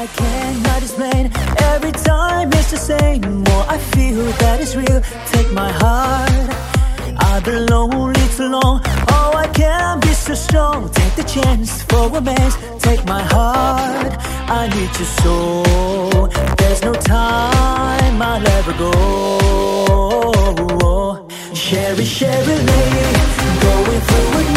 I cannot explain. Every time it's the same. More I feel that it's real. Take my heart. I've been lonely too long. Oh, I can't be so strong. Take the chance for romance. Take my heart. I need you so. There's no time, I'll ever go. Sherry, Sherry lady, going through it.